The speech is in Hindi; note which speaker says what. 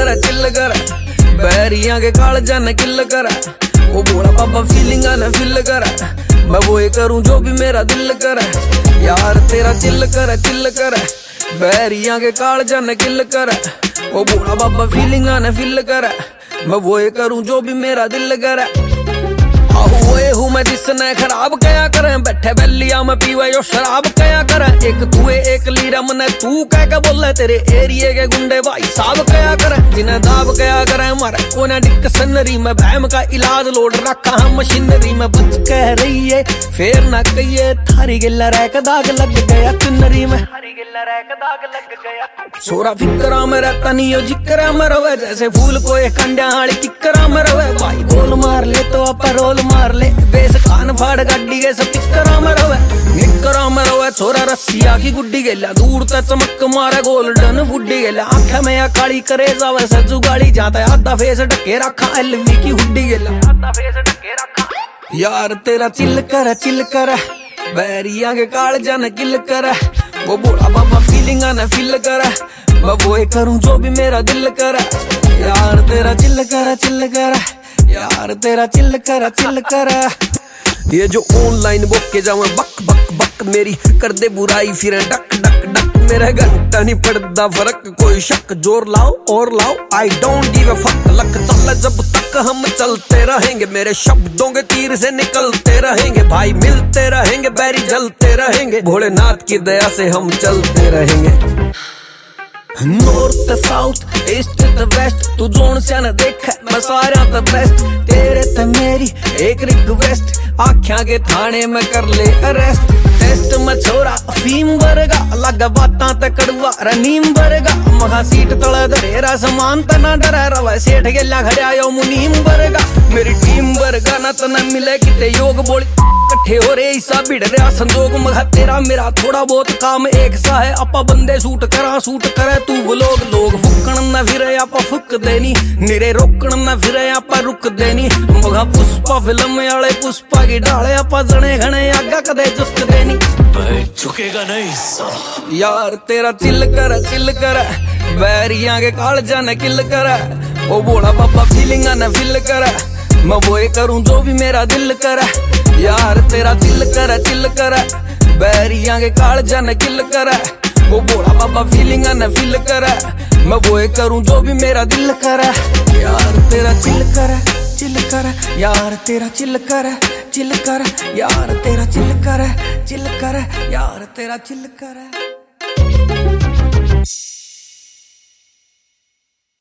Speaker 1: चिल कर, बैरियां के कालजा न किल कर। ओ भोला बाबा फीलिंगा न फिल कर, मैं वो करूं जो भी मेरा दिल कर। यार तेरा चिल कर, बैरियां के कालजा न किल कर। ओ भोला बाबा फीलिंगा न फिल कर, मैं वो करूं जो भी मेरा दिल कर। हुए हूँ मैं जिसने खराब कया करे, बैठे बैलिया में पीवे जो शराब कया करे। एक तुए एक लीरा मने तू कह के बोले, तेरे एरिए के गुंडे भाई साहब कया करे। जिन्हें दाब कया करे मारे कोने डिक्शनरी में, बहम का इलाज लोड रखा है मशीनरी में। बच कह रही है फेर ना कहिए, थारी गिल्ला रैक दाग लग गया चुनरी में। छोरा फिकरा में रहता नहीं हो जिक्रा में रवे, जैसे फूल को एक कंडिया हाली किकरा में रवे। भाई गोल मार ले तो आप रोल मार ले, बेस कान फाड़ गाड़ी के सब टिकरा में रवे। निकरा में रवे छोरा रस्सिया की गुड्डी गेला, दूर तक चमक मारे गोल्डन बुड्डी गेला। आंखें में या काली करे जावे सजू गाड़ी, जाता है आधा फेस ढके रखा एलवी की हुड्डी गेला। यार तेरा चिल कर, बैरिया के कालजा न किल कर। वो भोला बाबा फीलिंगा न फिल कर, मैं वो करूं जो भी मेरा दिल कर। यार तेरा चिल कर, यार तेरा चिल कर। ये जो ऑनलाइन बुक के जावे बक बक बक, मेरी कर दे बुराई फिर डक डक डक। मेरा घंटा नहीं पड़ता फर्क, कोई शक जोर लाओ और लाओ, I don't give a fuck. Luck चल जब तक हम चलते रहेंगे, मेरे शब्दों के तीर से निकलते रहेंगे। भाई मिलते रहेंगे, बैरी जलते रहेंगे, भोलेनाथ की दया से हम चलते रहेंगे। नॉर्थ साउथ ईस्ट वेस्ट, तू जोन से न देख मैं सारा द बेस्ट। तेरे ते मेरी एक रिक्वेस्ट, आख्या के थाने में कर ले अरेस्ट। टेस्ट में छोरा फीम वर्गा, लगा बातां ते कड़वा रनीम वर्गा। महा सीट तले धरेरा समान त ना डरा रवा, सेठ गेला खड़या यो मुनीम वर्गा। मेरी टीम वर्गा ना त न मिले किते योग बोली, कट्ठे हो रे ईसा भिड़ रहा संजोग। महा तेरा मेरा थोड़ा बहुत काम एक सा है, आपा बंदे सूट करे तू व्लॉग। लोग फुकण न फिरे आपा फुक देनी, निरे रोकण न फिरे आपा रुक देनी। महा पुष्पा फिल्म वाले पुष्पा की डाले, आपा जने घने आगा कदे झुक देनी।
Speaker 2: झुकेगा नहीं
Speaker 1: यार तेरा चिल कर, बैरियां के कालजा न किल कर। ओ भोला बाबा फीलिंगा न फिल कर, मैं वो करूं जो भी मेरा दिल कर। यार तेरा चिल कर, बैरियां के कालजा न किल कर। वो भोला बाबा फीलिंगा न फिल कर, मैं वो करूं जो भी मेरा दिल कर। यार तेरा चिल कर, यार तेरा चिल कर, यार तेरा चिल कर, यार तेरा चिल कर।